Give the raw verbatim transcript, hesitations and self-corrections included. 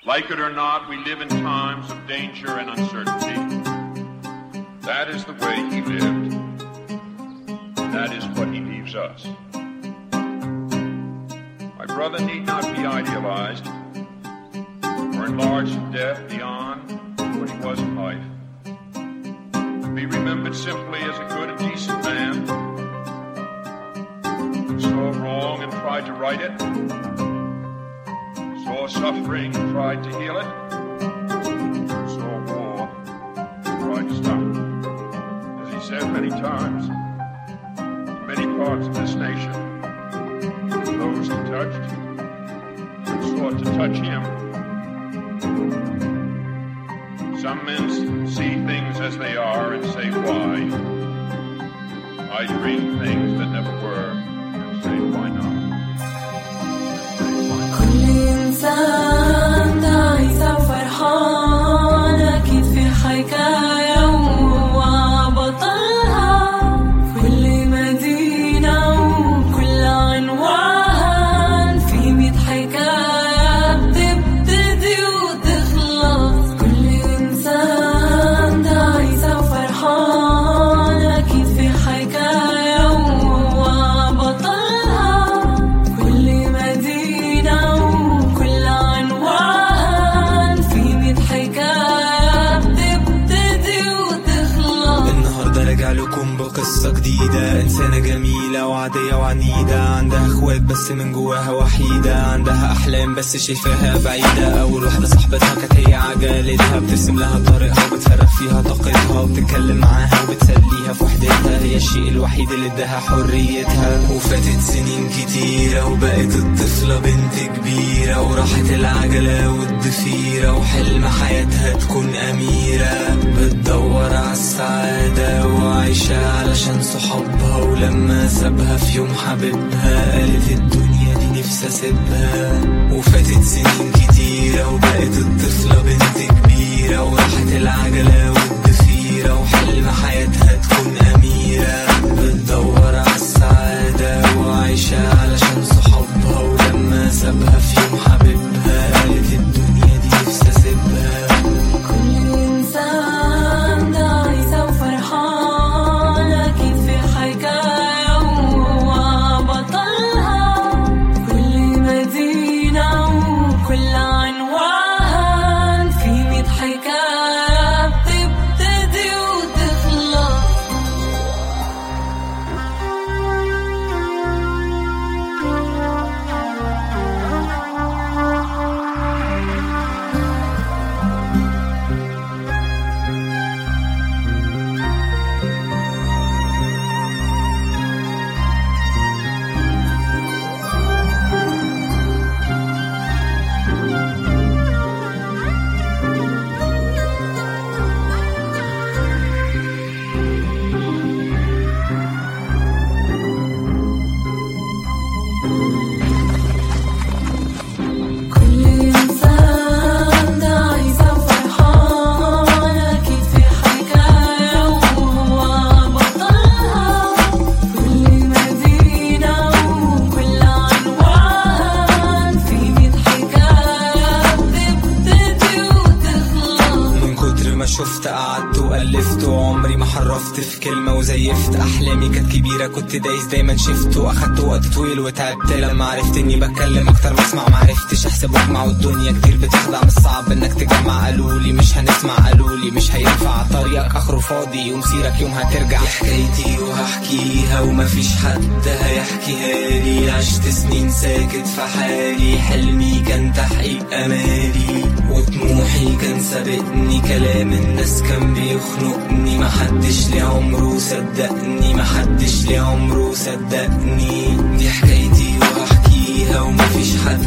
Like it or not, we live in times of danger and uncertainty. That is the way he lived. That is what he leaves us. My brother need not be idealized or enlarged to death beyond what he was in life. Be remembered simply as a good and decent man who saw wrong and tried to right it, saw suffering and tried to heal it, saw war and tried to stop it. As he said many times, in many parts of this nation, those he touched and sought to touch him. Some men see things as they are and say, why? I dream things that never were and say, why not? كل إنسان تعيس وفرحان أكيد في حكاية وهو بطلها. كل مدينة وكل عنوان في ميت حكاية بتبتدي وتخلص. كل إنسان تعيس وفرحان أكيد في حكاية وهو بطلها. كل مدينة وكل عنوان في ميت حكاية بتبتدي وتخلص. النهاردة راجع لكم بقصة جديدة، إنسانة جميلة وعادية وعنيدة، عندها اخوات بس من جواها وحيدة، عندها أحلام بس شايفاها بعيدة. أول واحدة صاحبتها كانت هي عجلتها، بترسم لها طريقها وبتفرغ فيها طاقتها، وبتتكلم معاها وبتسليها في وحدتها، هي الشيء الوحيد اللي اداها حريتها. وفاتت سنين كتيرة وبقت الطفلة بنت كبيرة، وراحت العجلة والضفيرة، وحلم حياتها تكون أميرة، بتدور على السعادة وعايشة علشان صحابها. ولما سابها في يوم حبيبها قالت الدنيا دي نفسي اسيبها. وفاتت سنين كتيرة وبقت الطفلة بنت كبيرة، وراحت العجلة والضفيرة، وحلم حياتها تكون أميرة، بتدور على السعادة وعايشة علشان صحابها. ولما سابها في يوم حبيبها قالت الدنيا دي نفسي اسيبها. كل إنسان تعيس وفرحان أكيد في حكاية وهو بطلها. كل مدينة وكل عنوان في ميت حكاية بتبتدي وتخلص. كل إنسان تعيس وفرحان أكيد في حكاية وهو بطلها. كل مدينة وكل عنوان في ميت حكاية بتبتدي وتخلص. من كتر ما شفت قعدت وألفت، وعمري ما حرفت في كلمة وزيفت. أحلامي كانت كبيرة كنت دايس دايما شفت، وأخدت وقت طويل وتعبت لما عرفت إني بتكلم أكتر ما أسمع. معرفتش أحسب وأجمع، والدنيا كتير بتخدع، مش صعب إنك تجمع. قالولي مش هنسمع، قالولي مش هينفع، طريقك آخره فاضي ومسيرك يوم هترجع. دي حكايتي وهحكيها ومفيش حد هيحكيها لي. عشت سنين ساكت في حالي، حلمي كان تحقيق أمالي، وطموحي كان سابقني. كلام الناس كان بيخنقني، محدش ليه عمره صدقني، محدش ليه عمره صدقني. دي حكايتي وهحكيها ومفيش حد